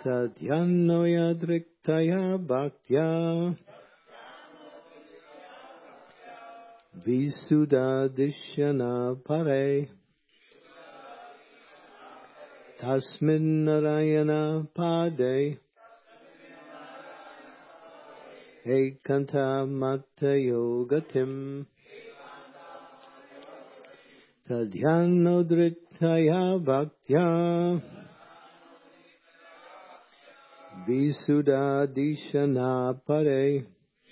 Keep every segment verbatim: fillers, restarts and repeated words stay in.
Tadhyanoya driktaya bhaktya Visudadishyana pare Tasmin narayana pade Ekanta matta yogatim Tadhyanodritaya bhaktya Visudadishana pare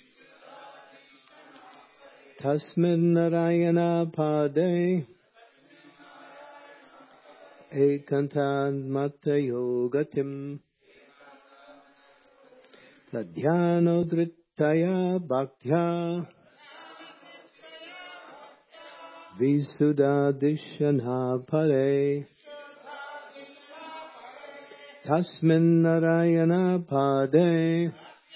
Tasmin narayana pade Ekantan matta yogatim Tadhyanodritaya bhaktya Visudadishana pare Tasmin narayana pade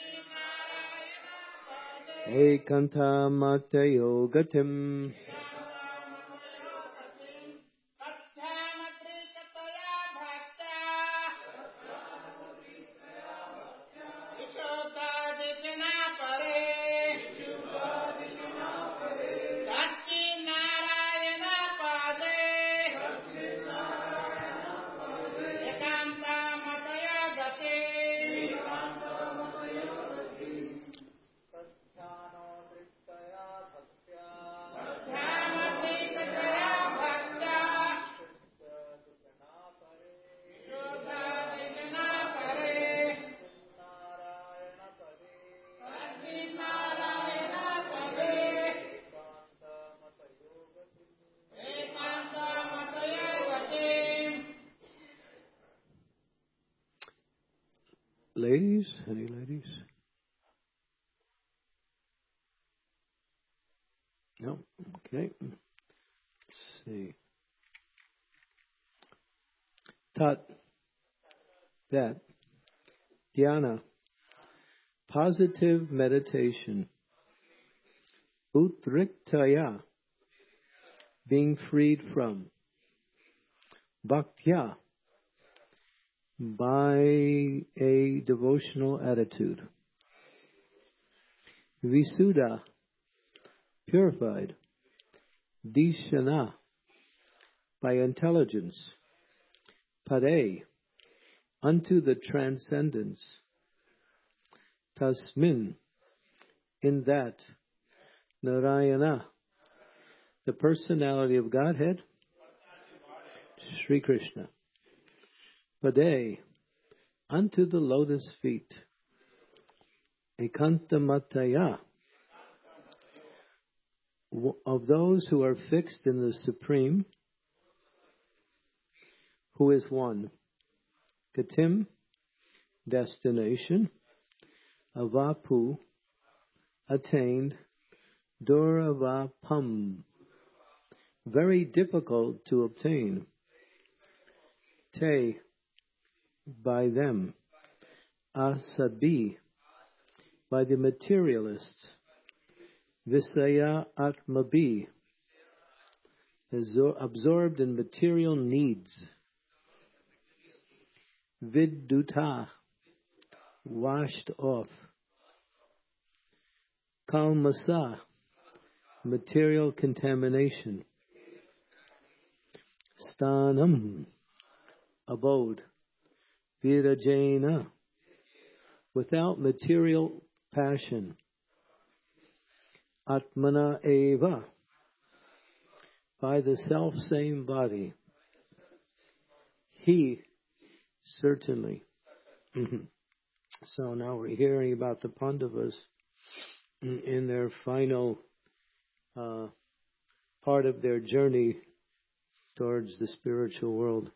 Ekanta matta yogatim Ladies, any ladies? No? Okay. Let's see. Tat, that, dhyana, positive meditation. Utriktaya, being freed from. Bhaktya, by a devotional attitude. Visuddha, purified. Dishana, by intelligence. Pade, unto the transcendence. Tasmin, in that. Narayana, the personality of Godhead. Sri Krishna. Pade, unto the lotus feet. Ekantamataya, of those who are fixed in the Supreme, who is one. Gatim, destination. Avapu, attained. Duravapam, very difficult to obtain. Te, by them. Asabi, by the materialists. Visaya atmabi, absorbed in material needs. Viduta, washed off. Kalmasa, material contamination. Stanam, abode. Virajena, without material passion. Atmana eva, by the self-same body. He, certainly. So now we're hearing about the Pandavas in their final uh, part of their journey towards the spiritual world.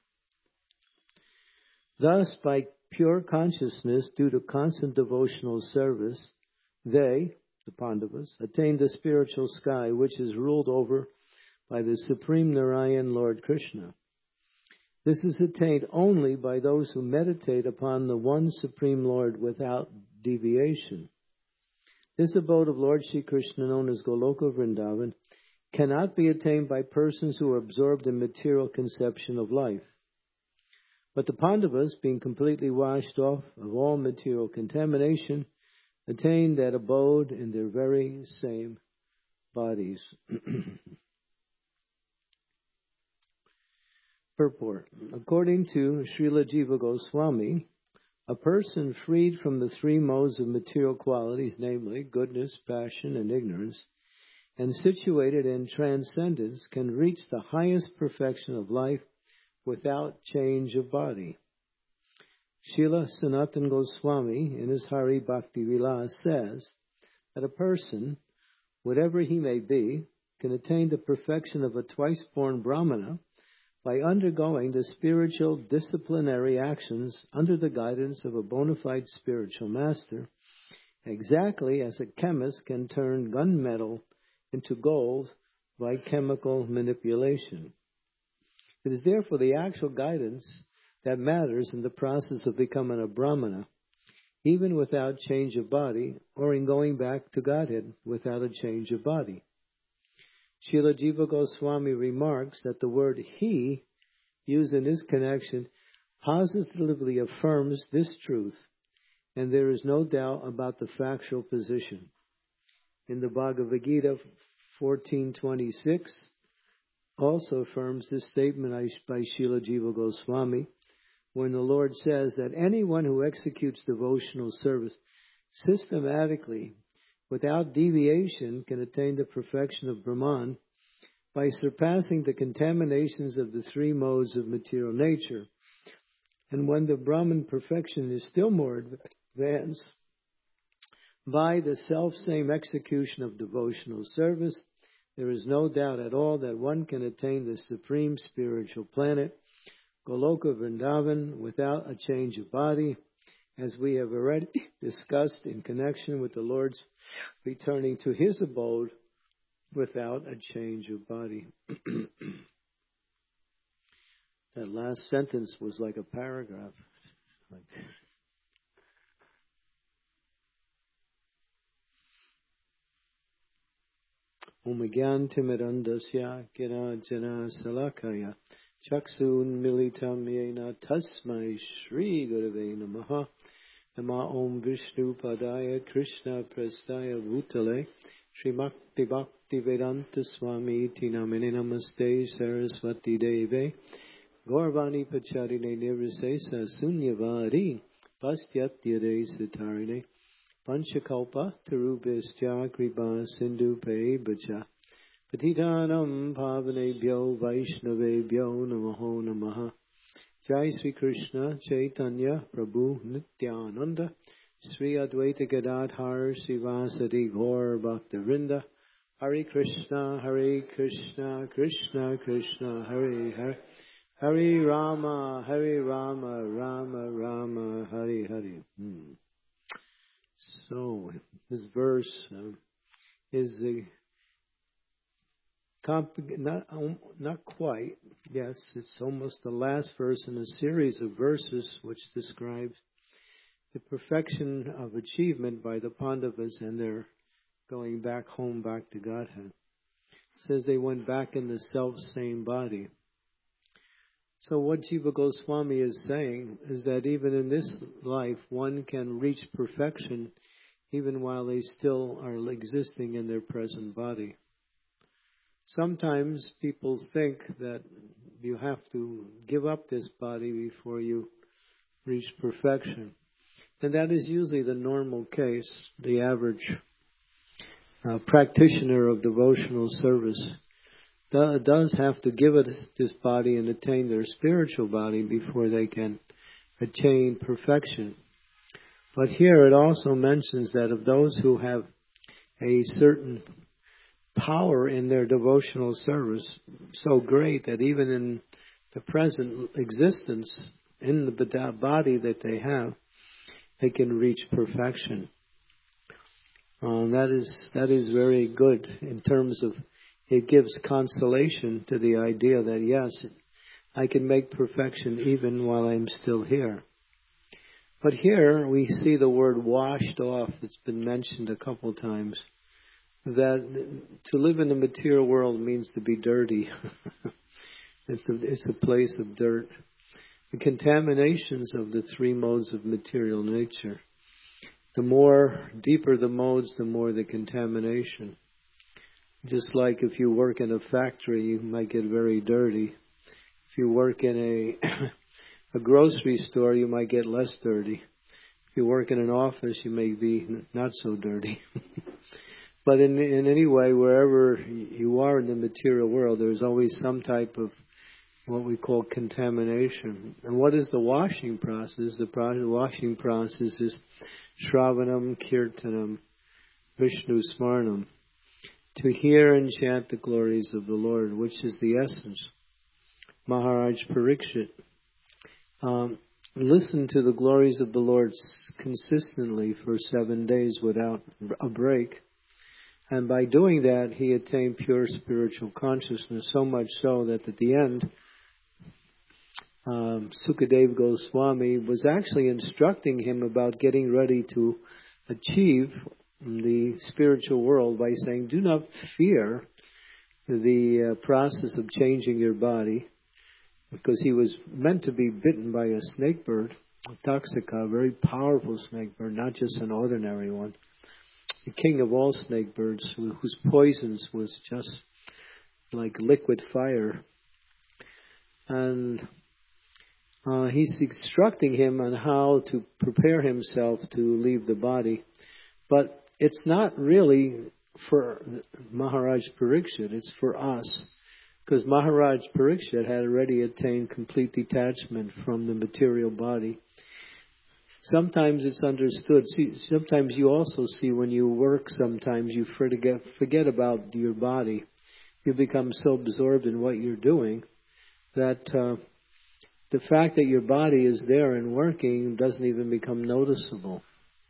Thus, by pure consciousness, due to constant devotional service, they, the Pandavas, attained the spiritual sky, which is ruled over by the Supreme Narayan Lord Krishna. This is attained only by those who meditate upon the one Supreme Lord without deviation. This abode of Lord Shri Krishna, known as Goloka Vrindavan, cannot be attained by persons who are absorbed in material conception of life. But the Pandavas, being completely washed off of all material contamination, attained that abode in their very same bodies. Purport. According to Srila Jiva Goswami, a person freed from the three modes of material qualities, namely goodness, passion, and ignorance, and situated in transcendence, can reach the highest perfection of life without change of body. Srila Sanatana Goswami, in his Hari Bhakti Vilas, says that a person, whatever he may be, can attain the perfection of a twice-born Brahmana by undergoing the spiritual disciplinary actions under the guidance of a bona fide spiritual master, exactly as a chemist can turn gunmetal into gold by chemical manipulation. It is therefore the actual guidance that matters in the process of becoming a Brahmana, even without change of body, or in going back to Godhead without a change of body. Srila Jiva Goswami remarks that the word he, used in this connection, positively affirms this truth, and there is no doubt about the factual position. In the Bhagavad Gita fourteen twenty-six, also affirms this statement by Srila Jiva Goswami, when the Lord says that anyone who executes devotional service systematically, without deviation, can attain the perfection of Brahman by surpassing the contaminations of the three modes of material nature. And when the Brahman perfection is still more advanced, by the self-same execution of devotional service, there is no doubt at all that one can attain the supreme spiritual planet, Goloka Vrindavan, without a change of body, as we have already discussed in connection with the Lord's returning to his abode without a change of body. That last sentence was like a paragraph. Like Om Gyantimirandasya Kirajana Salakaya Chaksun Militam Yena Tasmai Shri Gurave Namaha Nama Om Vishnu Padaya Krishna Prastaya Bhutale Srimakti Bhakti Vedanta Swami Tinamini Namaste Saraswati Deve Gaurvani Pacharine Nirvisesa Sunyavari Pastyatya Sitarine Panchakalpa Tarubhistya Kripa Sindhu Pe Bacha Patitanam Pavanebhyo Vaishnavebhyo Namaho Namaha Jai Sri Krishna Chaitanya Prabhu Nityananda Sri Advaita Gadadhar Sivasati Gaur Bhaktivinoda Hare Krishna Hare Krishna Krishna Krishna Hare Hare Hare Rama Hare Rama Rama Rama Hare Hare. Hmm. So this verse uh, is a comp- not um, not quite. Yes, it's almost the last verse in a series of verses which describes the perfection of achievement by the Pandavas and their going back home, back to Godhead. It says they went back in the self-same body. So what Jiva Goswami is saying is that even in this life, one can reach perfection even while they still are existing in their present body. Sometimes people think that you have to give up this body before you reach perfection. And that is usually the normal case. The average uh, practitioner of devotional service do, does have to give it this body and attain their spiritual body before they can attain perfection. But here it also mentions that of those who have a certain power in their devotional service, so great that even in the present existence, in the body that they have, they can reach perfection. Uh, that is that is very good in terms of, it gives consolation to the idea that yes, I can make perfection even while I'm still here. But here we see the word washed off. It's been mentioned a couple times. That to live in the material world means to be dirty. it's, a, it's a place of dirt. the contaminations of the three modes of material nature. The more deeper the modes, the more the contamination. Just like if you work in a factory, you might get very dirty. If you work in a, a grocery store, you might get less dirty. If you work in an office, you may be not so dirty. But in, in any way, wherever you are in the material world, there's always some type of what we call contamination. And what is the washing process? The pro- washing process is Shravanam, Kirtanam, Vishnu Smarnam. To hear and chant the glories of the Lord, which is the essence. Maharaj Parikshit. Um, listen to the glories of the Lord consistently for seven days without a break. And by doing that, he attained pure spiritual consciousness, so much so that at the end, um, Sukadeva Goswami was actually instructing him about getting ready to achieve the spiritual world by saying, do not fear the uh, process of changing your body, because he was meant to be bitten by a snake bird, a Taksaka, a very powerful snake bird, not just an ordinary one. The king of all snake birds, whose poisons was just like liquid fire. And uh, he's instructing him on how to prepare himself to leave the body. But it's not really for Maharaj Parikshit, it's for us. Because Maharaj Parikshit had already attained complete detachment from the material body. Sometimes it's understood. See, sometimes you also see when you work, sometimes you forget, forget about your body. You become so absorbed in what you're doing that uh, the fact that your body is there and working doesn't even become noticeable.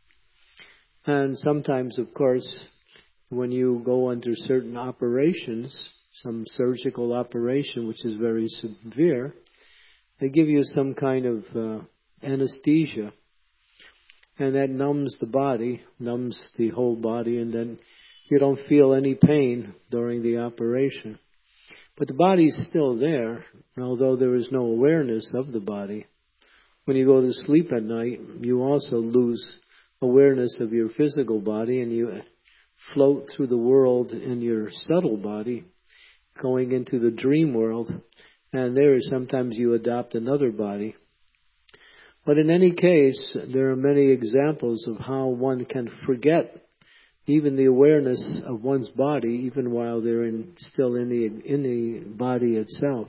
And sometimes, of course, when you go under certain operations, some surgical operation which is very severe, they give you some kind of uh, anesthesia. And that numbs the body, numbs the whole body, and then you don't feel any pain during the operation. But the body is still there, although there is no awareness of the body. When you go to sleep at night, you also lose awareness of your physical body, and you float through the world in your subtle body, going into the dream world, and there sometimes you adopt another body. But in any case, there are many examples of how one can forget even the awareness of one's body, even while they're in, still in the in the body itself.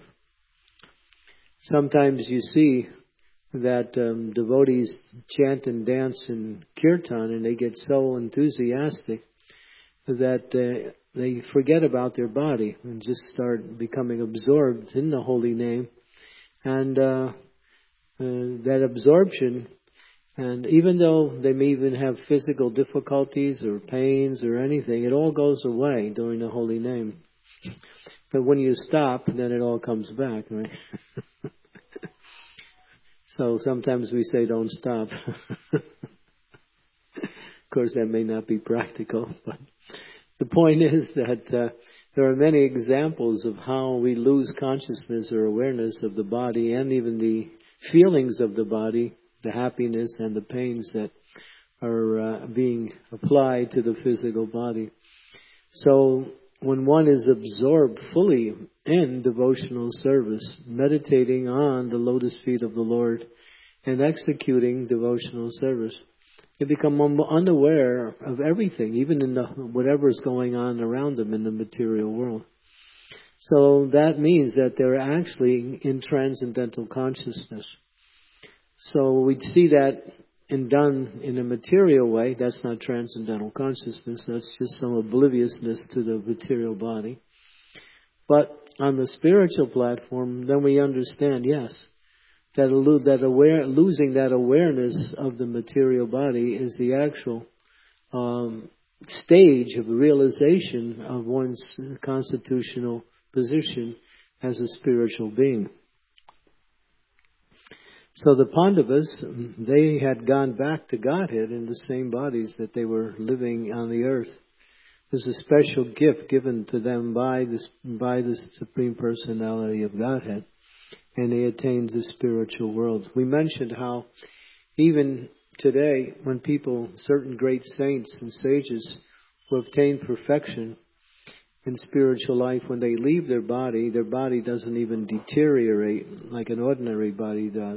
Sometimes you see that um, devotees chant and dance in kirtan, and they get so enthusiastic that uh, they forget about their body and just start becoming absorbed in the holy name. And uh, uh, that absorption, and even though they may even have physical difficulties or pains or anything, it all goes away during the holy name. But when you stop, then it all comes back, right? So sometimes we say don't stop. Of course, that may not be practical, but the point is that uh, there are many examples of how we lose consciousness or awareness of the body and even the feelings of the body, the happiness and the pains that are uh, being applied to the physical body. So when one is absorbed fully in devotional service, meditating on the lotus feet of the Lord and executing devotional service, they become unaware of everything, even in the, whatever is going on around them in the material world. So that means that they're actually in transcendental consciousness. So we see that in done in a material way. That's not transcendental consciousness. That's just some obliviousness to the material body. But on the spiritual platform, then we understand, yes, that that aware, losing that awareness of the material body is the actual um, stage of realization of one's constitutional position as a spiritual being. So the Pandavas, they had gone back to Godhead in the same bodies that they were living on the earth. There's a special gift given to them by this by the Supreme Personality of Godhead. and they attained the spiritual world. We mentioned how even today, when people, certain great saints and sages who obtain perfection in spiritual life, when they leave their body, their body doesn't even deteriorate like an ordinary body does.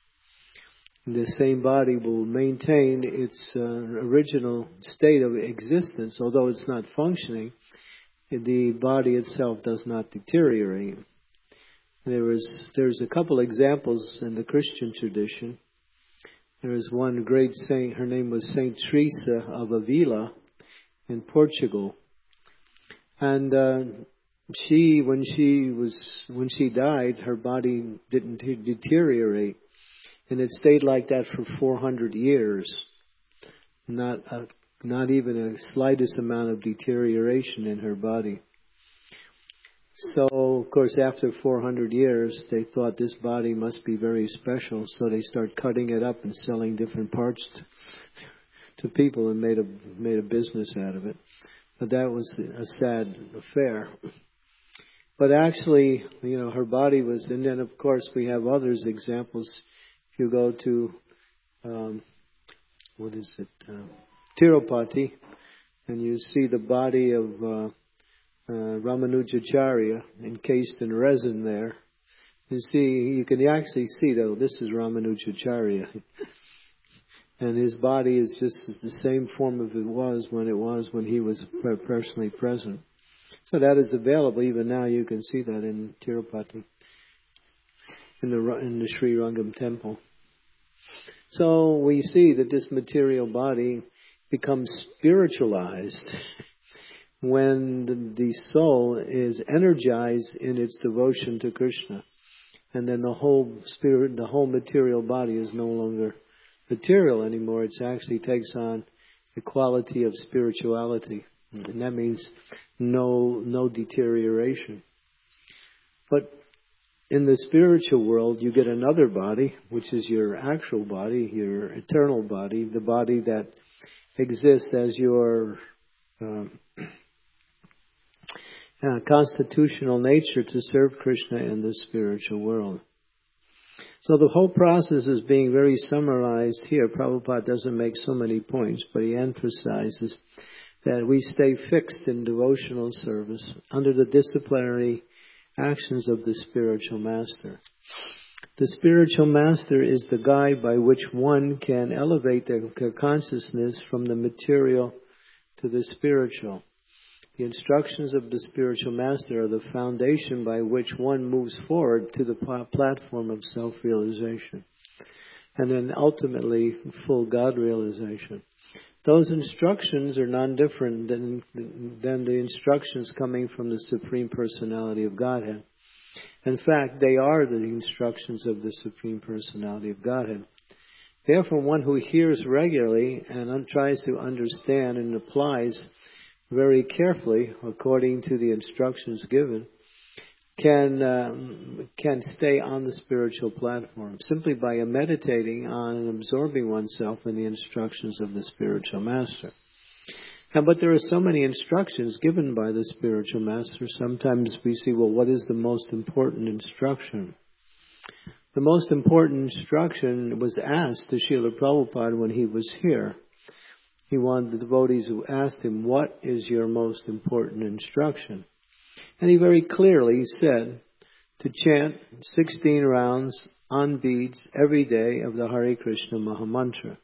The same body will maintain its uh, original state of existence, although it's not functioning. The body itself does not deteriorate. There is there's a couple examples in the Christian tradition. There is one great saint. Her name was Saint Teresa of Avila in Portugal, and uh, she, when she was when she died, her body didn't deteriorate. And it stayed like that for four hundred years. Not a, not even a slightest amount of deterioration in her body. So, of course, after four hundred years, they thought this body must be very special. So they start cutting it up and selling different parts to, to people and made a, made a business out of it. But that was a sad affair. But actually, you know, her body was, and then of course we have others examples. If you go to, um, what is it, uh, Tirupati, and you see the body of uh, uh, Ramanujacharya encased in resin there, you see, you can actually see, though, this is Ramanujacharya. And his body is just the same form of it was when it was when he was personally present. So that is available. Even now you can see that in Tirupati, in the in the Sri Rangam temple. So we see that this material body becomes spiritualized when the, the soul is energized in its devotion to Krishna, and then the whole spirit, the whole material body is no longer material anymore. It actually takes on the quality of spirituality, and that means no no deterioration. But in the spiritual world, you get another body, which is your actual body, your eternal body, the body that exists as your um, uh, constitutional nature to serve Krishna in the spiritual world. So the whole process is being very summarized here. Prabhupada doesn't make so many points, but he emphasizes that we stay fixed in devotional service under the disciplinary actions of the spiritual master. The spiritual master is the guide by which one can elevate their consciousness from the material to the spiritual. The instructions of the spiritual master are the foundation by which one moves forward to the platform of self-realization, and then ultimately full God realization. Those instructions are non-different than, than the instructions coming from the Supreme Personality of Godhead. In fact, they are the instructions of the Supreme Personality of Godhead. Therefore, one who hears regularly and tries to understand and applies very carefully according to the instructions given can um, can stay on the spiritual platform simply by meditating on and absorbing oneself in the instructions of the spiritual master. And, but there are so many instructions given by the spiritual master. Sometimes we see, well, what is the most important instruction? The most important instruction was asked to Srila Prabhupada when he was here. He wanted the devotees who asked him, what is your most important instruction? And he very clearly said to chant sixteen rounds on beads every day of the Hare Krishna Mahamantra.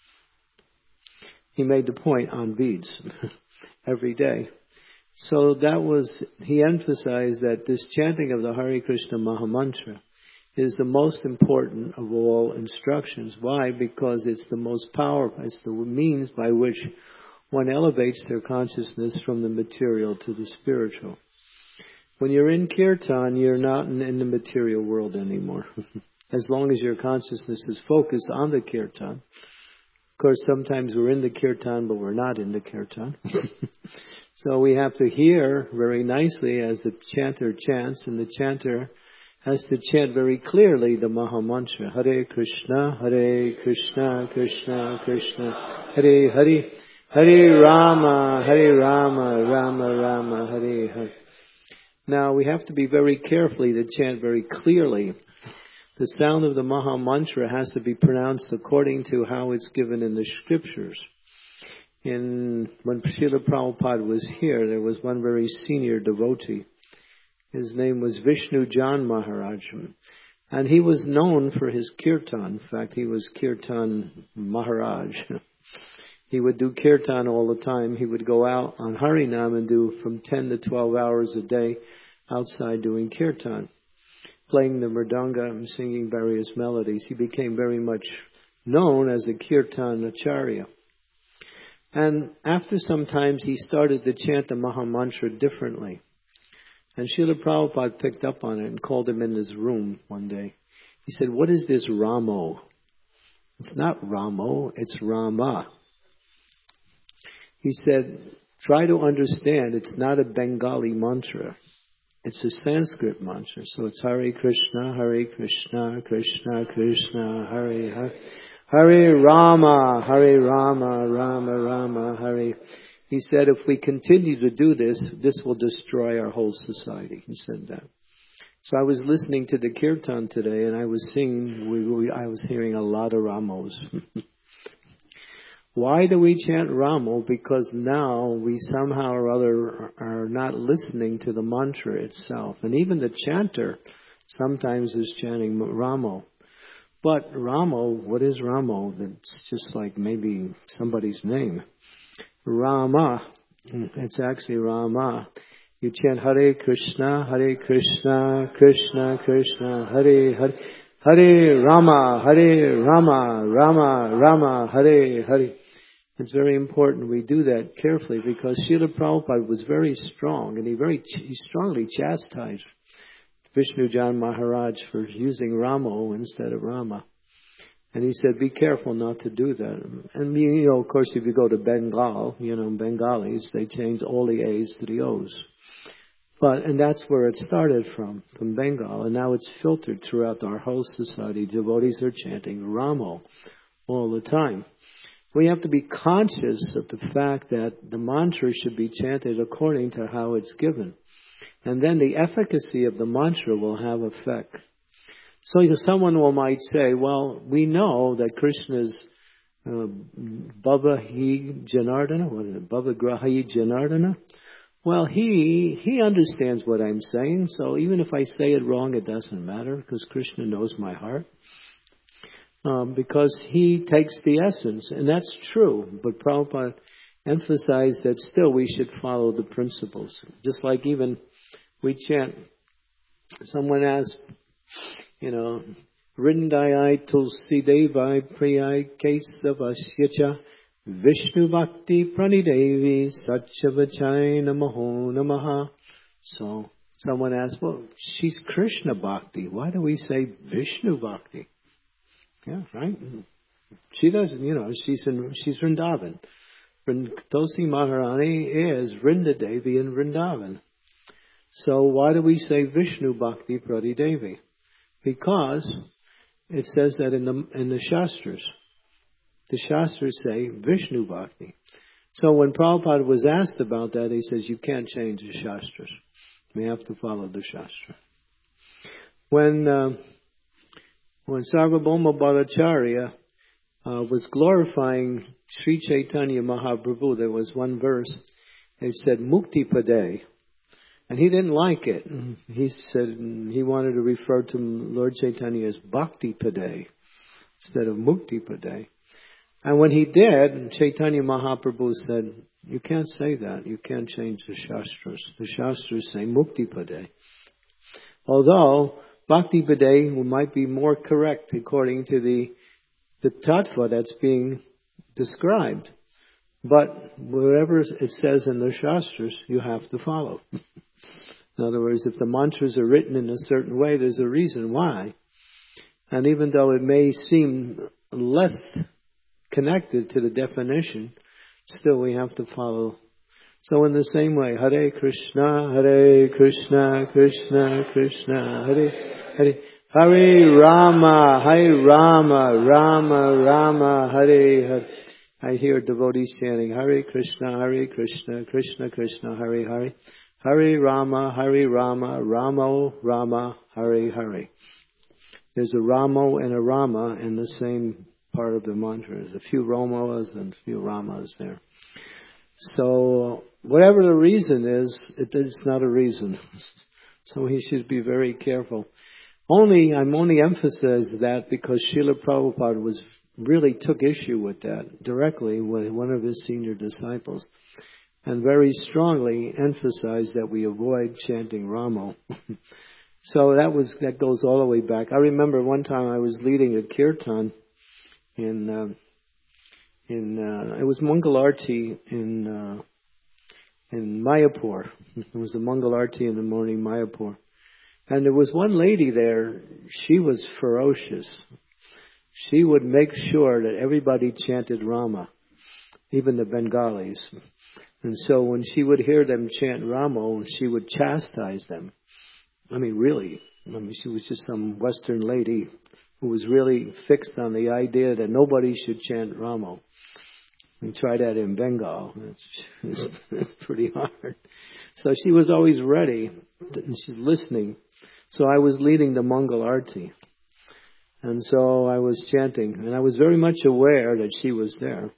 He made the point on beads every day. So that was, he emphasized that this chanting of the Hare Krishna Mahamantra is the most important of all instructions. Why? Because it's the most powerful, it's the means by which one elevates their consciousness from the material to the spiritual. When you're in kirtan, you're not in, in the material world anymore. As long as your consciousness is focused on the kirtan. Of course, sometimes we're in the kirtan, but we're not in the kirtan. So we have to hear very nicely as the chanter chants, and the chanter has to chant very clearly the Mahamantra. Hare Krishna, Hare Krishna, Krishna Krishna, Hare Hare, Hare Rama, Hare Rama, Rama Rama, Hare Hare. Now we have to be very carefully to chant very clearly. The sound of the Maha Mantra has to be pronounced according to how it's given in the scriptures. In, when Srila Prabhupada was here, there was one very senior devotee. His name was Vishnu Jan Maharaj. And he was known for his kirtan. In fact, he was Kirtan Maharaj. He would do kirtan all the time. He would go out on Harinam and do from ten to twelve hours a day outside doing kirtan, playing the mridanga and singing various melodies. He became very much known as a kirtan acharya. And after some time, he started to chant the Maha Mantra differently. And Srila Prabhupada picked up on it and called him in his room one day. He said, "What is this Ramo?" "It's not Ramo, it's Rama." He said, "Try to understand, it's not a Bengali mantra. It's a Sanskrit mantra. So it's Hare Krishna, Hare Krishna, Krishna Krishna, Hare Hare. Hare Rama, Hare Rama, Rama Rama, Hare." He said, "If we continue to do this, this will destroy our whole society." He said that. So I was listening to the kirtan today, and I was seeing, we, we, I was hearing a lot of Ramos. Why do we chant Ramo? Because now we somehow or other are not listening to the mantra itself. And even the chanter sometimes is chanting Ramo. But Ramo, what is Ramo? It's just like maybe somebody's name. Rama, it's actually Rama. You chant Hare Krishna, Hare Krishna, Krishna Krishna, Hare Hare, Hare Rama, Hare Rama, Rama Rama, Hare Hare. It's very important we do that carefully, because Srila Prabhupada was very strong, and he very he strongly chastised Vishnu Jan Maharaj for using Ramo instead of Rama. And he said, be careful not to do that. And, you know, of course, if you go to Bengal, you know, Bengalis, they change all the A's to the O's. But, and that's where it started from, from Bengal. And now it's filtered throughout our whole society. Devotees are chanting Ramo all the time. We have to be conscious of the fact that the mantra should be chanted according to how it's given. And then the efficacy of the mantra will have effect. So someone will might say, well, we know that Krishna's uh, Bhava Hi Janardana, what is it, Bhava Grahi Janardana? Well, he he understands what I'm saying, so even if I say it wrong, it doesn't matter, because Krishna knows my heart. Um, because he takes the essence, and that's true. But Prabhupada emphasized that still we should follow the principles. Just like even we chant, someone asked, you know, Vrindayai Tulsi Devai Priyai Kesavasyacha Vishnu Bhakti Pranidevi Satchavachai Namaho Namaha. So someone asked, well, she's Krishna Bhakti. Why do we say Vishnu Bhakti? Yeah, right? She doesn't, you know, she's in, she's Vrindavan. Tulsi Maharani is Vrinda Devi in Vrindavan. So why do we say Vishnu Bhakti Pradidevi? Because it says that in the in the Shastras. The Shastras say Vishnu Bhakti. So when Prabhupada was asked about that, he says, you can't change the Shastras. We have to follow the Shastra. When... Uh, When Sarvabhauma Bhattacharya uh, was glorifying Sri Chaitanya Mahaprabhu, there was one verse, it said Mukti Pade. And he didn't like it. He said he wanted to refer to Lord Chaitanya as Bhakti Pade instead of Mukti Pade. And when he did, Chaitanya Mahaprabhu said, you can't say that. You can't change the Shastras. The Shastras say Mukti Pade. Although Bhakti Pade might be more correct according to the the tattva that's being described. But whatever it says in the Shastras, you have to follow. In other words, if the mantras are written in a certain way, there's a reason why. And even though it may seem less connected to the definition, still we have to follow. So in the same way, Hare Krishna, Hare Krishna, Krishna Krishna, Hare Hare, Hare Rama, Hare Rama, Rama Rama, Hare Hare. I hear devotees chanting Hare Krishna, Hare Krishna, Krishna Krishna, Hare Hare, Hare Rama, Hare Rama, Ramo Rama, Hare Hare. there's a Ramo and a Rama in the same part of the mantra. There's a few Ramas and a few Ramas there. So whatever the reason is, it, it's not a reason. So he should be very careful. Only, I'm only emphasizing that because Srila Prabhupada was really took issue with that directly with one of his senior disciples, and very strongly emphasized that we avoid chanting Ramo. So that was that goes all the way back. I remember one time I was leading a kirtan in uh, in uh, it was Mangalarti in uh, in Mayapur. It was the Mangalarti in the morning, Mayapur, and there was one lady there. She was ferocious. She would make sure that everybody chanted Rama, even the Bengalis. And so when she would hear them chant Ramo, she would chastise them. I mean, really. I mean, she was just some Western lady who was really fixed on the idea that nobody should chant Ramo. We try that in Bengal. It's, it's, it's pretty hard. So she was always ready, and she's listening. So I was leading the Mangal Arti. And so I was chanting, and I was very much aware that she was there.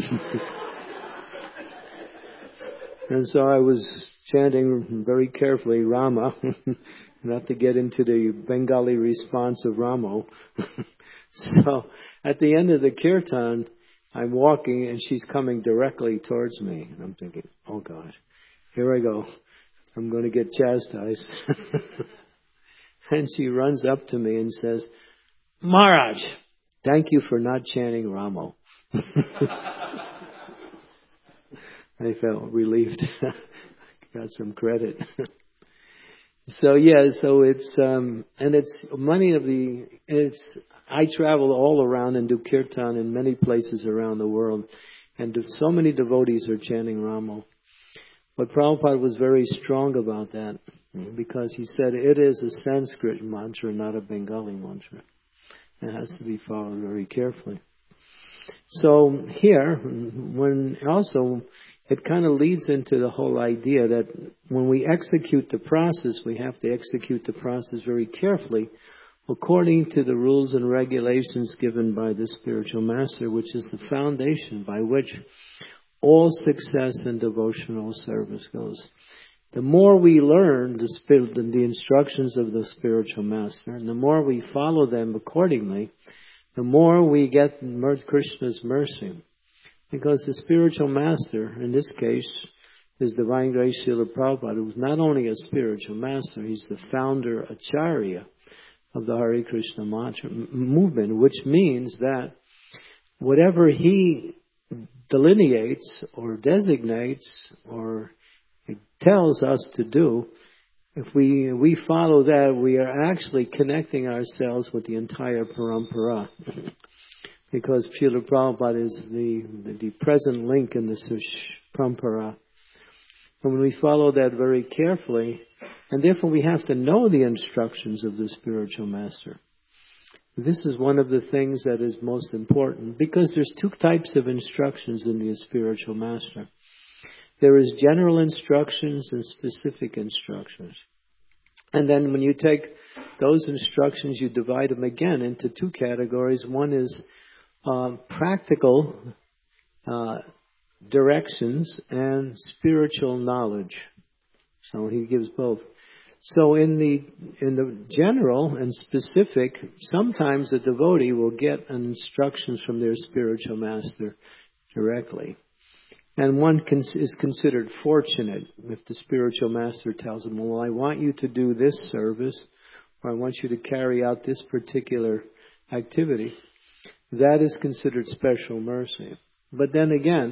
And so I was chanting very carefully Rama, not to get into the Bengali response of Ramo. So at the end of the kirtan, I'm walking and she's coming directly towards me. And I'm thinking, oh God, here I go. I'm going to get chastised. And she runs up to me and says, Maharaj, thank you for not chanting Ramo. I felt relieved. Got some credit. So yeah, so it's um and it's many of the it's I travel all around and do kirtan in many places around the world, and so many devotees are chanting Ramo. But Prabhupada was very strong about that because he said it is a Sanskrit mantra, not a Bengali mantra. It has to be followed very carefully. So here, when also, it kind of leads into the whole idea that when we execute the process, we have to execute the process very carefully according to the rules and regulations given by the spiritual master, which is the foundation by which all success in devotional service goes. The more we learn the, spirit, the instructions of the spiritual master, and the more we follow them accordingly, the more we get Krishna's mercy. Because the spiritual master, in this case, is Divine Grace Srila Prabhupada, who's not only a spiritual master, he's the founder, Acharya of the Hare Krishna mantra movement, which means that whatever he delineates or designates or tells us to do, if we we follow that, we are actually connecting ourselves with the entire parampara. Because Srila Prabhupada is the, the, the present link in the parampara. And when we follow that very carefully, and therefore we have to know the instructions of the spiritual master. This is one of the things that is most important, because there's two types of instructions in the spiritual master. There is general instructions and specific instructions. And then when you take those instructions, you divide them again into two categories. One is um, practical uh, directions and spiritual knowledge. So he gives both. So in the in the general and specific, sometimes a devotee will get instructions from their spiritual master directly. And one can, is considered fortunate if the spiritual master tells him, well, I want you to do this service, or I want you to carry out this particular activity. That is considered special mercy. But then again,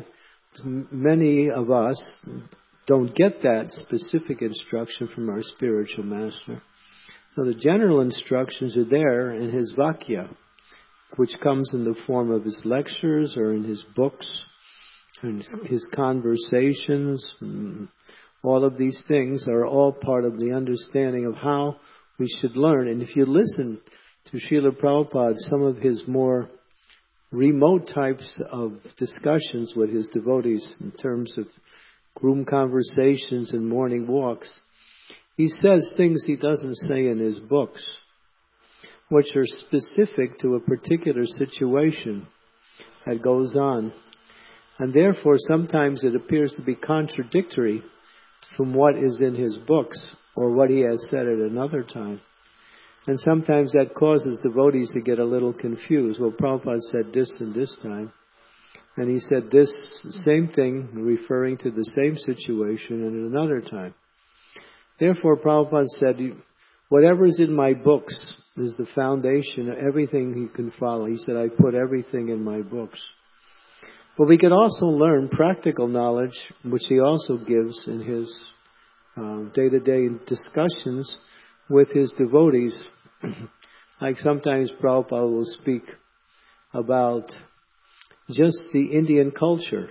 many of us don't get that specific instruction from our spiritual master. So the general instructions are there in his Vakya, which comes in the form of his lectures or in his books, and his conversations. And all of these things are all part of the understanding of how we should learn. And if you listen to Srila Prabhupada, some of his more remote types of discussions with his devotees in terms of room conversations and morning walks, he says things he doesn't say in his books. which are specific to a particular situation that goes on. And therefore, sometimes it appears to be contradictory from what is in his books or what he has said at another time. And sometimes that causes devotees to get a little confused. Well, Prabhupada said this and this time. And he said this same thing, referring to the same situation at another time. Therefore, Prabhupada said, whatever is in my books is the foundation of everything you can follow. He said, I put everything in my books. But we could also learn practical knowledge, which he also gives in his uh, day-to-day discussions with his devotees. Like sometimes Prabhupada will speak about just the Indian culture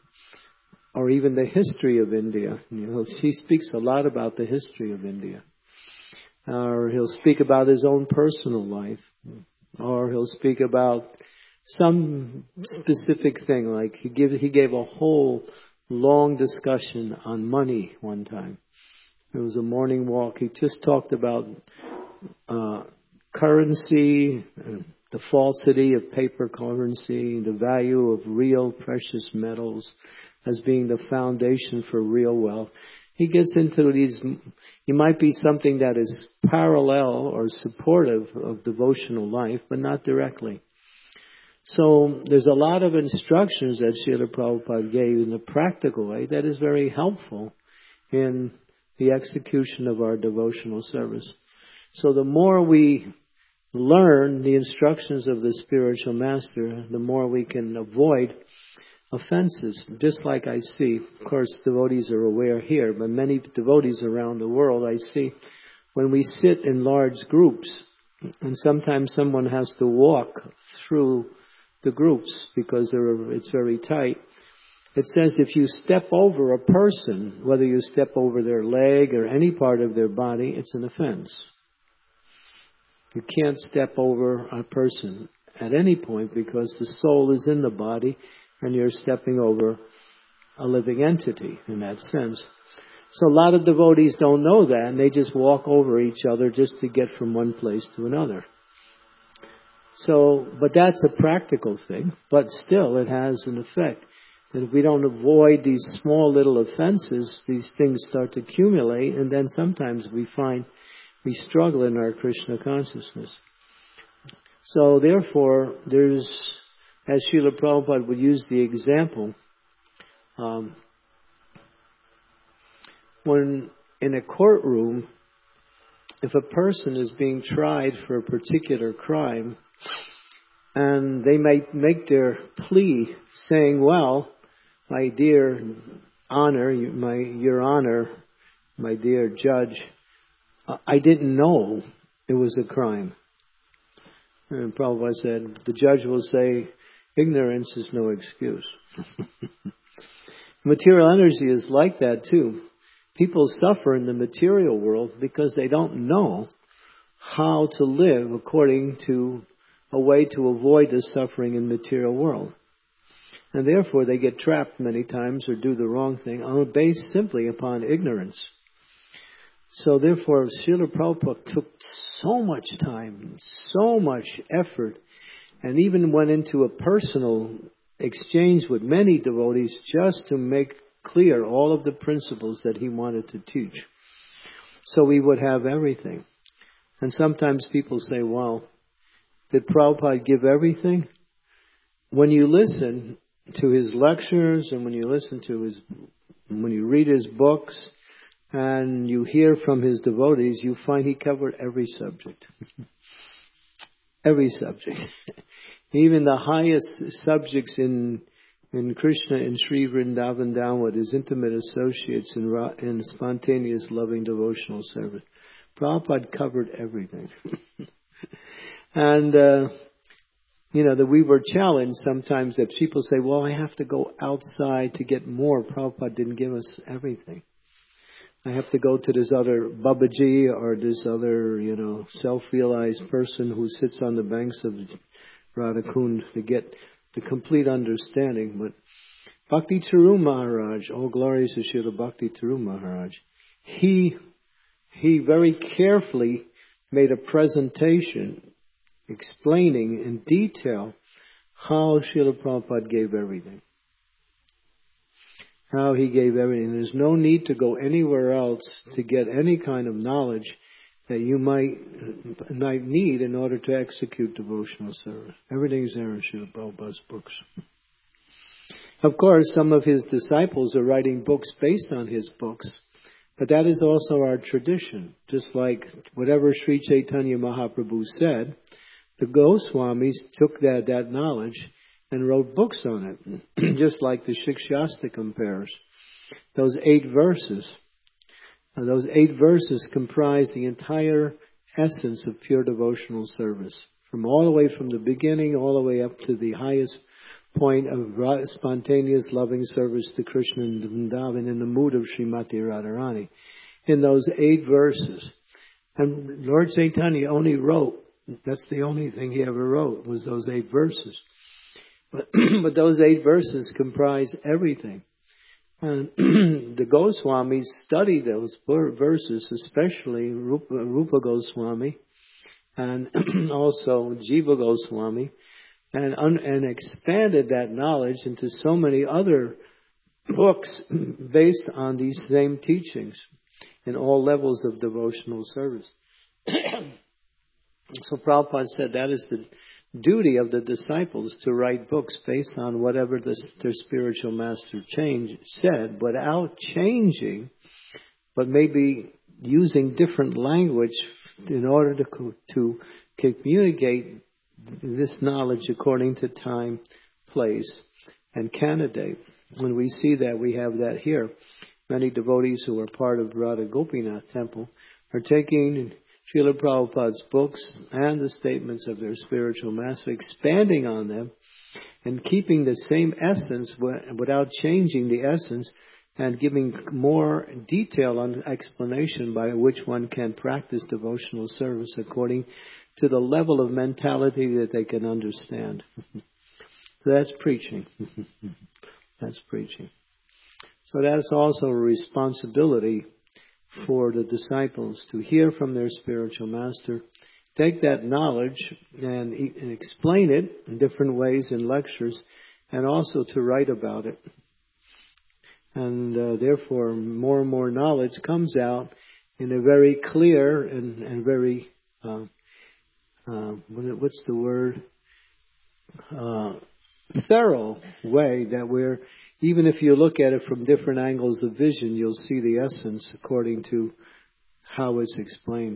or even the history of India. You know, he speaks a lot about the history of India. Or he'll speak about his own personal life. Or he'll speak about some specific thing, like he gave, he gave a whole long discussion on money one time. It was a morning walk. He just talked about uh, currency, the falsity of paper currency, the value of real precious metals as being the foundation for real wealth. He gets into these, it might be something that is parallel or supportive of devotional life, but not directly. So there's a lot of instructions that Srila Prabhupada gave in a practical way that is very helpful in the execution of our devotional service. So the more we learn the instructions of the spiritual master, the more we can avoid offenses. Just like I see, of course devotees are aware here, but many devotees around the world I see, when we sit in large groups, and sometimes someone has to walk through the groups because they're, it's very tight. It says if you step over a person, whether you step over their leg or any part of their body, it's an offense. You can't step over a person at any point because the soul is in the body and you're stepping over a living entity in that sense. So a lot of devotees don't know that and they just walk over each other just to get from one place to another. So, but that's a practical thing, but still it has an effect. And if we don't avoid these small little offenses, these things start to accumulate, and then sometimes we find we struggle in our Krishna consciousness. So therefore, there's, as Srila Prabhupada would use the example, um, when in a courtroom, if a person is being tried for a particular crime, and they might make their plea saying, well, my dear honor, my, your honor, my dear judge, I didn't know it was a crime. And Prabhupada said, the judge will say, ignorance is no excuse. Material energy is like that too. People suffer in the material world because they don't know how to live according to a way to avoid the suffering in the material world. And therefore they get trapped many times or do the wrong thing based simply upon ignorance. So therefore Srila Prabhupada took so much time, so much effort, and even went into a personal exchange with many devotees just to make clear all of the principles that he wanted to teach. So we would have everything. And sometimes people say, well, did Prabhupada give everything? When you listen to his lectures and when you listen to his, when you read his books and you hear from his devotees, you find he covered every subject. Every subject. Even the highest subjects in in Krishna and Sri Vrindavan down with his intimate associates in, in spontaneous loving devotional service. Prabhupada covered everything. And, uh, you know, that we were challenged sometimes that people say, well, I have to go outside to get more. Prabhupada didn't give us everything. I have to go to this other Babaji or this other, you know, self-realized person who sits on the banks of Radhakund to get the complete understanding. But Bhakti Taru Maharaj, all glories to Srila Bhakti Taru Maharaj, he, he very carefully made a presentation explaining in detail how Srila Prabhupada gave everything. How he gave everything. There's no need to go anywhere else to get any kind of knowledge that you might, might need in order to execute devotional service. Everything's there in Srila Prabhupada's books. Of course, some of his disciples are writing books based on his books, but that is also our tradition. Just like whatever Sri Chaitanya Mahaprabhu said, the Goswamis took that, that knowledge and wrote books on it, just like the Shikshastakam pairs. Those eight verses, uh, those eight verses comprise the entire essence of pure devotional service, from all the way from the beginning, all the way up to the highest point of spontaneous loving service to Krishna and Vrindavan in the mood of Srimati Radharani. In those eight verses. And Lord Chaitanya only wrote, that's the only thing he ever wrote, was those eight verses. But, but those eight verses comprise everything. And the Goswamis study those verses, especially Rupa, Rupa Goswami and also Jiva Goswami, and, un, and expanded that knowledge into so many other books based on these same teachings in all levels of devotional service. So Prabhupada said that is the duty of the disciples, to write books based on whatever the, their spiritual master change, said, without changing, but maybe using different language in order to, to communicate this knowledge according to time, place, and candidate. When we see that, we have that here. Many devotees who are part of Radha Gopinath Temple are taking Srila Prabhupada's books and the statements of their spiritual master, expanding on them and keeping the same essence without changing the essence, and giving more detail on explanation by which one can practice devotional service according to the level of mentality that they can understand. That's preaching. That's preaching. So that's also a responsibility for the disciples to hear from their spiritual master, take that knowledge and, and explain it in different ways in lectures, and also to write about it. And uh, therefore, more and more knowledge comes out in a very clear and, and very uh, Uh, what's the word? Uh, thorough way that we're, even if you look at it from different angles of vision, you'll see the essence according to how it's explained.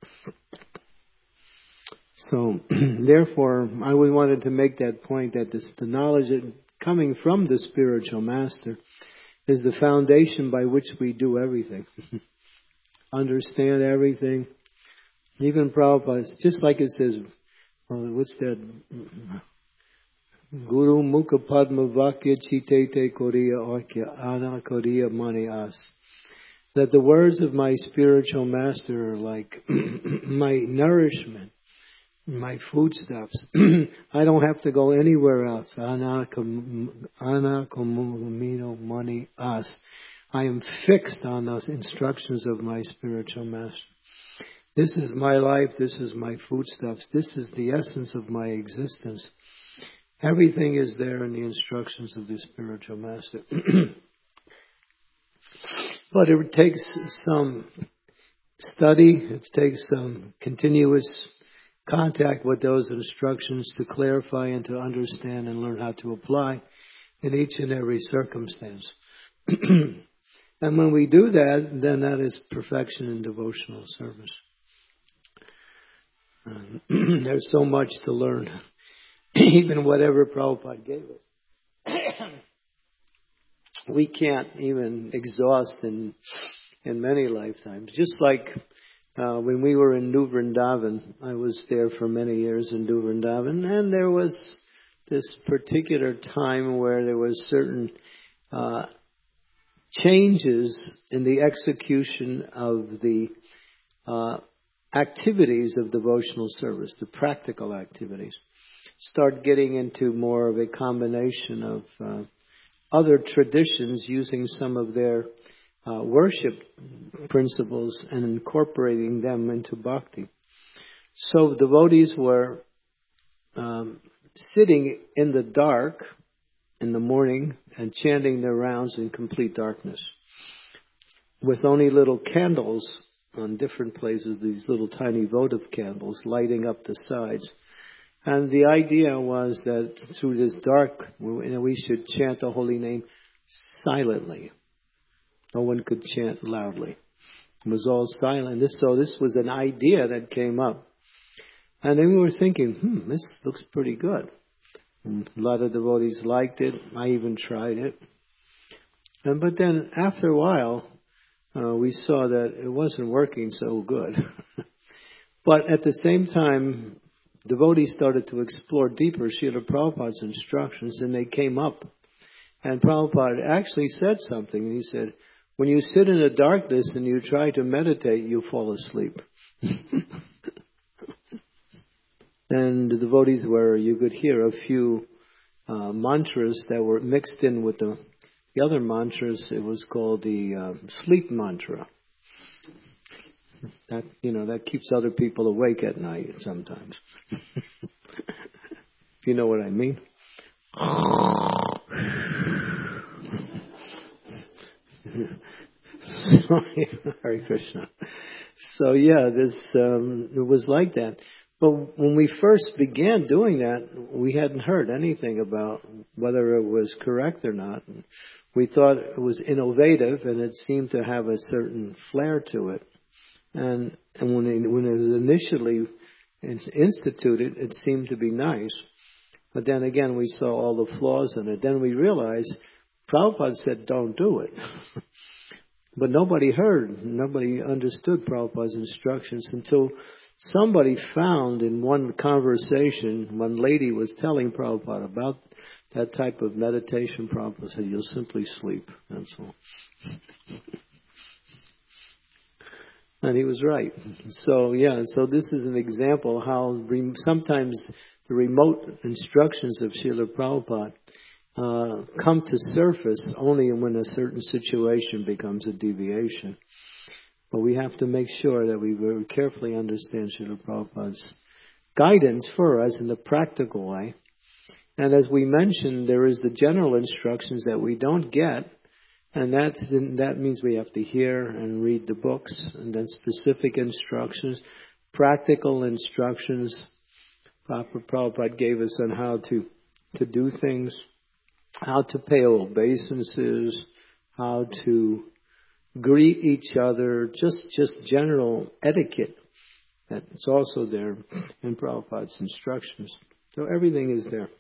So, therefore, I wanted to make that point that this, the knowledge that coming from the spiritual master is the foundation by which we do everything. Understand everything. Even Prabhupada, just like it says, uh, what's that? Guru Mukha Padma Vakya Chitete Koriya Akya Ana Koriya Mani As. That the words of my spiritual master are like my nourishment, my foodstuffs. I don't have to go anywhere else. Ana Komino Mani As. I am fixed on those instructions of my spiritual master. This is my life, this is my foodstuffs, this is the essence of my existence. Everything is there in the instructions of the spiritual master. But it takes some study, it takes some continuous contact with those instructions to clarify and to understand and learn how to apply in each and every circumstance. And when we do that, then that is perfection in devotional service. Um, there's so much to learn, even whatever Prabhupada gave us. We can't even exhaust in in many lifetimes. Just like uh, when we were in New Vrindavan, I was there for many years in New Vrindavan, and there was this particular time where there was certain uh, changes in the execution of the uh, activities of devotional service, the practical activities. Start getting into more of a combination of uh, other traditions using some of their uh, worship principles and incorporating them into bhakti. So devotees were um, sitting in the dark in the morning and chanting their rounds in complete darkness with only little candles on different places, these little tiny votive candles lighting up the sides. And the idea was that through this dark, you know, we should chant the holy name silently. No one could chant loudly. It was all silent. This, so this was an idea that came up. And then we were thinking, hmm, this looks pretty good. And a lot of devotees liked it. I even tried it. And but then after a while, uh, we saw that it wasn't working so good. But at the same time, devotees started to explore deeper Srila Prabhupada's instructions, and they came up. And Prabhupada actually said something, and he said, when you sit in the darkness and you try to meditate, you fall asleep. And the devotees were, you could hear a few uh, mantras that were mixed in with the, the other mantras. It was called the uh, sleep mantra. That, you know, that keeps other people awake at night sometimes. If you know what I mean. Hare Krishna. So yeah, this um, it was like that. But when we first began doing that, we hadn't heard anything about whether it was correct or not. And we thought it was innovative, and it seemed to have a certain flair to it. And and when it, when it was initially instituted, it seemed to be nice. But then again, we saw all the flaws in it. Then we realized Prabhupada said, "Don't do it." But nobody heard, nobody understood Prabhupada's instructions until somebody found in one conversation, one lady was telling Prabhupada about that type of meditation. Prabhupada said, "You'll simply sleep." That's all. And he was right. So, yeah, so this is an example how re- sometimes the remote instructions of Srila Prabhupada uh, come to surface only when a certain situation becomes a deviation. But we have to make sure that we very carefully understand Srila Prabhupada's guidance for us in the practical way. And as we mentioned, there is the general instructions that we don't get. And that that means we have to hear and read the books, and then specific instructions, practical instructions. Prabhupada gave us on how to, to do things, how to pay obeisances, how to greet each other, just, just general etiquette. That's also there in Prabhupada's instructions. So everything is there.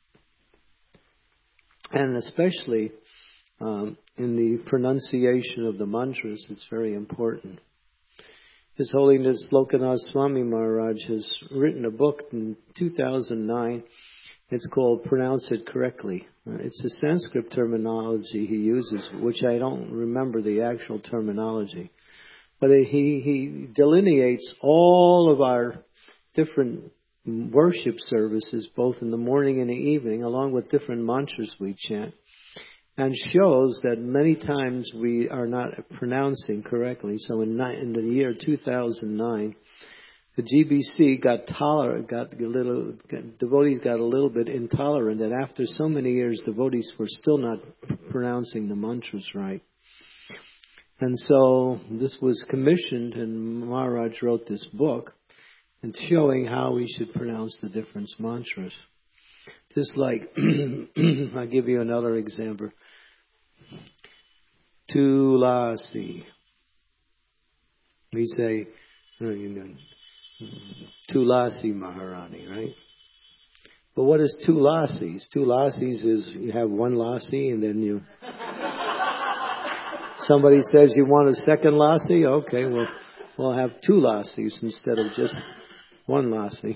And especially Um, in the pronunciation of the mantras, it's very important. His Holiness Lokanath Swami Maharaj has written a book in two thousand nine. It's called Pronounce It Correctly. Uh, it's a Sanskrit terminology he uses, which I don't remember the actual terminology. But he, he delineates all of our different worship services, both in the morning and the evening, along with different mantras we chant. And shows that many times we are not pronouncing correctly. So in, in the year two thousand nine, the G B C got tolerant, got a little, got, devotees got a little bit intolerant that after so many years, devotees were still not pronouncing the mantras right. And so this was commissioned, and Maharaj wrote this book, and showing how we should pronounce the different mantras. Just like, I'll give you another example. Tulasi. We say, Tulasi Maharani, right? But what is two lasis? Two lasis is you have one lassi and then you... Somebody says you want a second lassi? Okay, well, we'll have two lasis instead of just one lassi.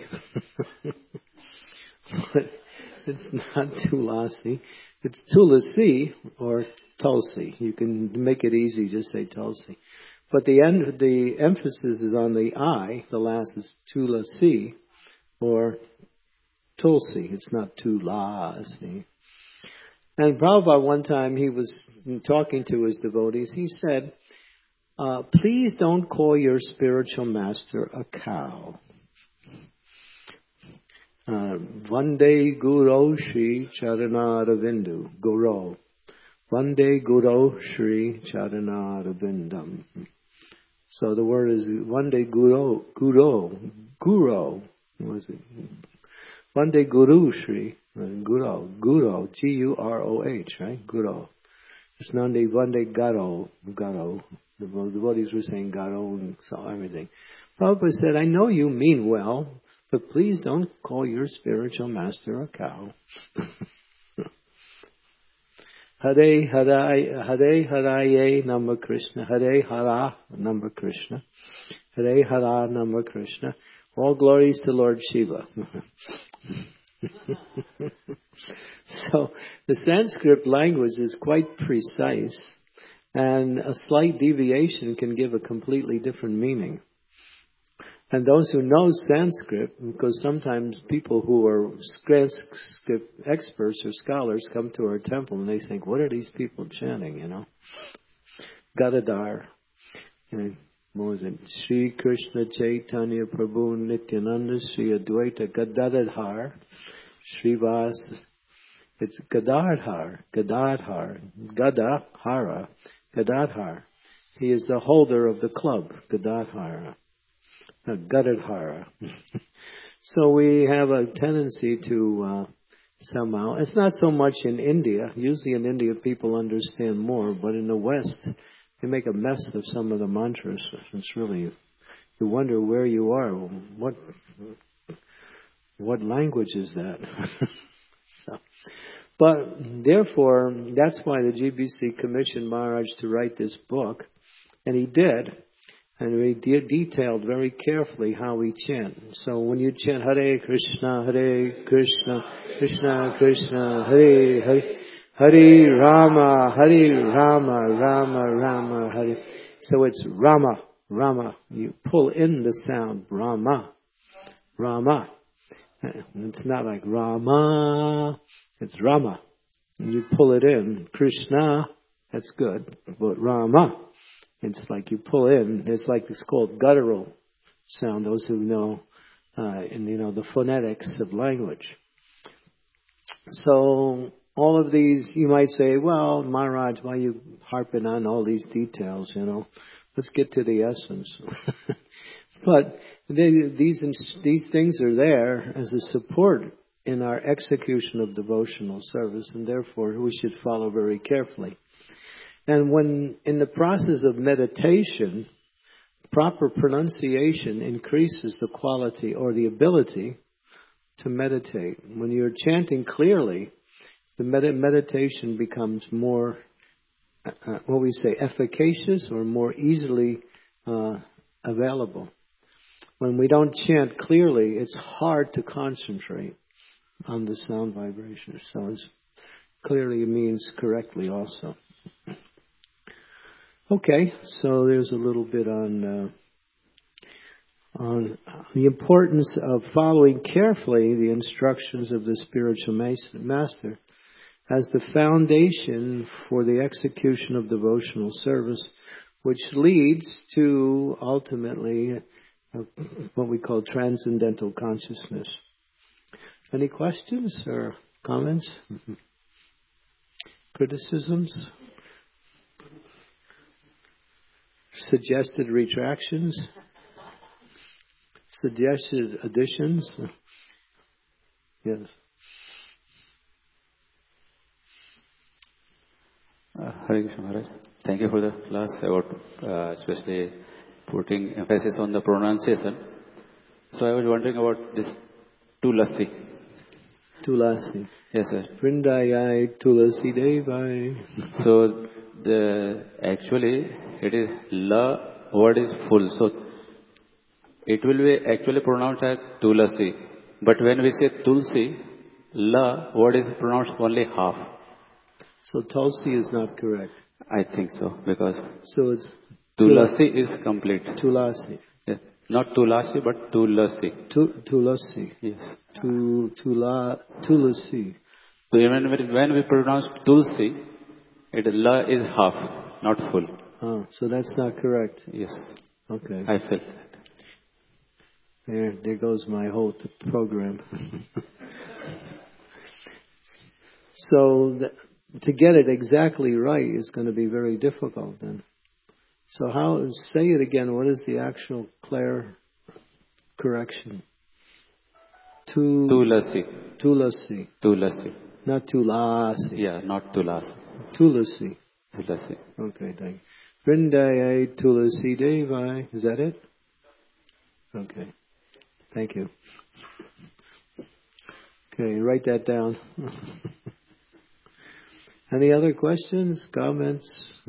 But it's not tulasi. It's tulasi or tulsi. You can make it easy, just say tulsi. But the end, the emphasis is on the I. The last is tulasi or tulsi. It's not tulasi. And Prabhupada, one time he was talking to his devotees, he said, uh, please don't call your spiritual master a cow. Uh, Vande Guru Shri Charanaravindu. Guru. Vande Guru Shri Charanarvindam. So the word is Vande Guru, Guru, Guru, what is it? Vande Guru Shri, Guru, Guru, G U R O H, right? Guru. It's Nande Vande Garo, Garo. The devotees were saying Garo and so everything. Prabhupada said, I know you mean well, but please don't call your spiritual master a cow. Hare Hare Hare Hare Nama Krishna Hare Hara Nama Krishna Hare Hara Nama Krishna. All glories to Lord Shiva. So the Sanskrit language is quite precise, and a slight deviation can give a completely different meaning. And those who know Sanskrit, because sometimes people who are Sanskrit experts or scholars come to our temple and they think, what are these people chanting, you know? Gadadhar. And what was it? Sri Krishna Chaitanya Prabhu Nityananda Sri Advaita Gadadhar Srivas. It's Gadadhar, Gadadhar, Gadahara, Gadadhar. He is the holder of the club, Gadadhara. Gadadhara. So we have a tendency to uh, somehow, it's not so much in India. Usually in India people understand more, but in the West they make a mess of some of the mantras. It's really, you wonder where you are. What what language is that? So, but therefore, that's why the G B C commissioned Maharaj to write this book, and he did. And we de- detailed very carefully how we chant. So when you chant Hare Krishna, Hare Krishna, Krishna Krishna, Hare Hare, Hare Rama, Hare Rama, Rama Rama, Hare. So it's Rama, Rama. You pull in the sound, Rama, Rama. It's not like Rama, it's Rama. And you pull it in. Krishna, that's good, but Rama. It's like you pull in. It's like it's called guttural sound. Those who know, uh, and you know the phonetics of language. So all of these, you might say, well, Maharaj, why are you harping on all these details? You know, let's get to the essence. But they, these these things are there as a support in our execution of devotional service, and therefore we should follow very carefully. And when in the process of meditation, proper pronunciation increases the quality or the ability to meditate. When you're chanting clearly, the med- meditation becomes more, uh, what we say, efficacious or more easily uh, available. When we don't chant clearly, it's hard to concentrate on the sound vibration. So it's clearly means correctly also. Okay, so there's a little bit on uh, on the importance of following carefully the instructions of the spiritual master as the foundation for the execution of devotional service, which leads to ultimately uh, what we call transcendental consciousness. Any questions or comments? Mm-hmm. Criticisms? Suggested retractions? Suggested additions? Yes. Uh, Hare Krishna Maharaj. Thank you for the class about uh, especially putting emphasis on the pronunciation. So I was wondering about this Tulasi. Tulasi. Yes, sir. Vrindayai Tulasi Devai. So the actually it is la word is full. So it will be actually pronounced as Tulasi. But when we say Tulsi, la word is pronounced only half. So Tulsi is not correct. I think so, because so it's Tulasi is complete. Tulasi. Yes. Not Tulasi, but Tulasi. Tu, tulasi. Yes. Tu, tula, tulasi. So even when we pronounce Tulsi, it la is half, not full. Oh, so that's not correct. Yes. Okay. I felt that. There, there goes my whole t- program. So the, to get it exactly right is going to be very difficult then. So how, say it again, what is the actual clear correction? Tu, Tulasi. tulasi. Tulasi. Not tulasi. Yeah, not tulasi. Tulasi. Tulasi. Okay, thank you. Vrindaya tulasi devai. Is that it? Okay. Thank you. Okay, write that down. Any other questions, comments?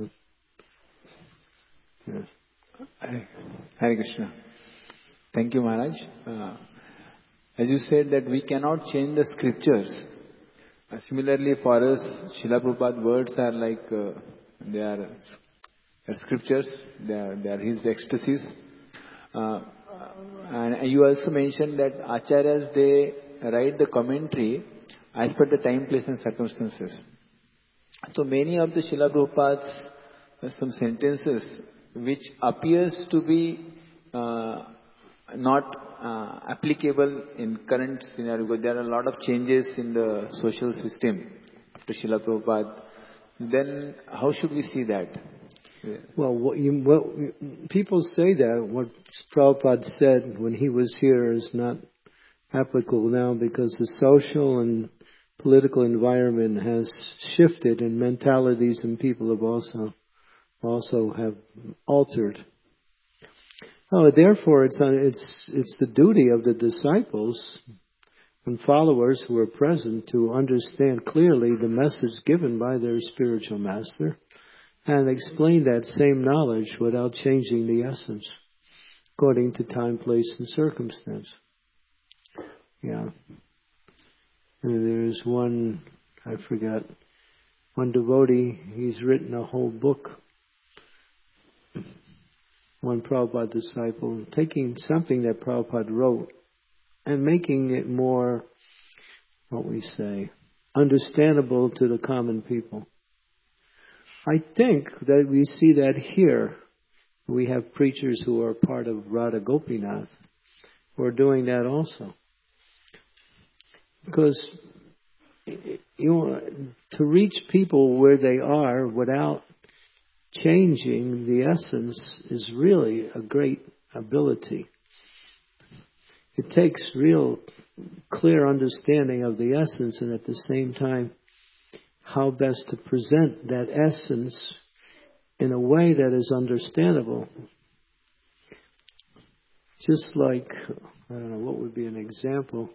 Yes. Hare Krishna. Thank you, Maharaj. Uh, as you said that we cannot change the scriptures. Uh, similarly, for us, Srila Prabhupada's words are like, uh, they are, are scriptures, they are, they are his ecstasies. Uh, and you also mentioned that Acharyas, they write the commentary as per the time, place and circumstances. So many of the Srila Prabhupada's uh, some sentences which appears to be uh, not uh, applicable in current scenario, because there are a lot of changes in the social system after Srila Prabhupada. Then how should we see that? Well, what, you, what people say that what Prabhupada said when he was here is not applicable now because the social and political environment has shifted and mentalities and people have also also have altered. Oh, therefore, it's it's it's the duty of the disciples and followers who are present to understand clearly the message given by their spiritual master and explain that same knowledge without changing the essence, according to time, place, and circumstance. Yeah. And there's one, I forgot, one devotee, he's written a whole book, one Prabhupada disciple, taking something that Prabhupada wrote and making it more, what we say, understandable to the common people. I think that we see that here. We have preachers who are part of Radha Gopinath who are doing that also. Because you know, to reach people where they are without changing the essence is really a great ability. It takes real clear understanding of the essence and at the same time how best to present that essence in a way that is understandable. Just like, I don't know, what would be an example?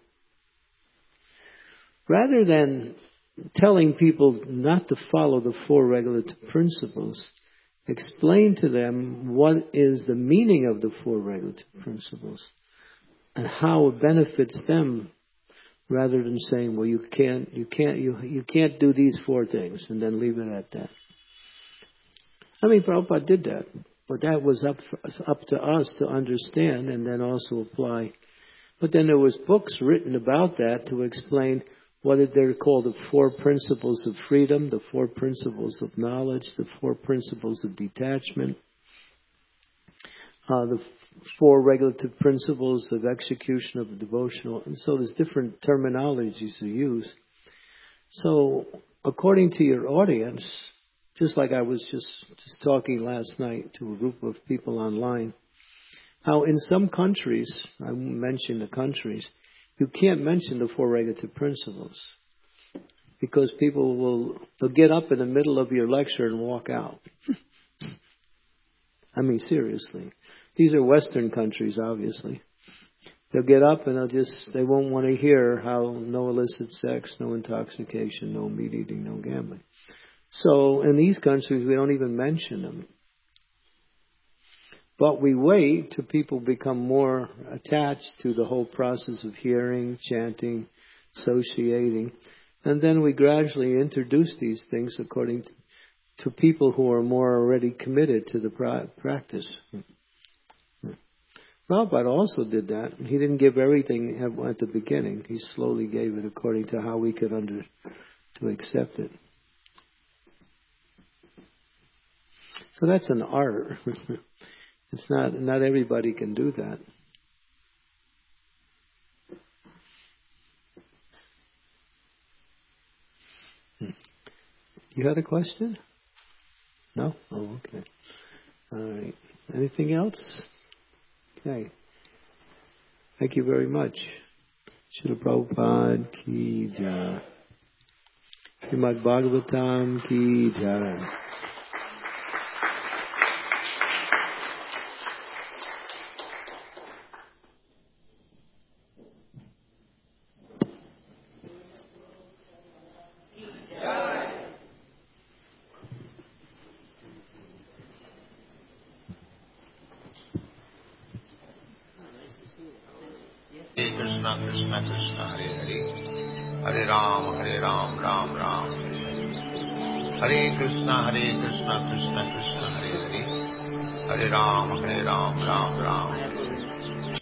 Rather than telling people not to follow the four regulative principles, explain to them what is the meaning of the four regulative principles and how it benefits them, rather than saying, well, you can't, you can't, you you can't do these four things, and then leave it at that. I mean, Prabhupada did that, but that was up for, up to us to understand and then also apply. But then there was books written about that to explain what they're called the four principles of freedom, the four principles of knowledge, the four principles of detachment, uh, the f- four regulative principles of execution of devotional. And so there's different terminologies to use. So according to your audience, just like I was just, just talking last night to a group of people online, how in some countries, I won't mention the countries, you can't mention the four regulative principles because people will they'll get up in the middle of your lecture and walk out. I mean, seriously. These are Western countries, obviously. They'll get up and they'll just, they won't want to hear how no illicit sex, no intoxication, no meat eating, no gambling. So in these countries, we don't even mention them. But we wait till people become more attached to the whole process of hearing, chanting, associating. And then we gradually introduce these things according to, to people who are more already committed to the pra- practice. Prabhupada also did that. He didn't give everything at, at the beginning. He slowly gave it according to how we could under to accept it. So that's an art. It's not, not everybody can do that. You had a question? No? Oh, okay. All right. Anything else? Okay. Thank you very much. Srila Prabhupada ki jai. Srimad Bhagavatam ki jai. Krishna Krishna Krishna Hare Hare Hare Ram Hare Ram Ram Ram Hare Hare Hare Krishna Hare Krishna Krishna Krishna Hare Hare Hare Ram Hare Ram Ram Ram Hare Hare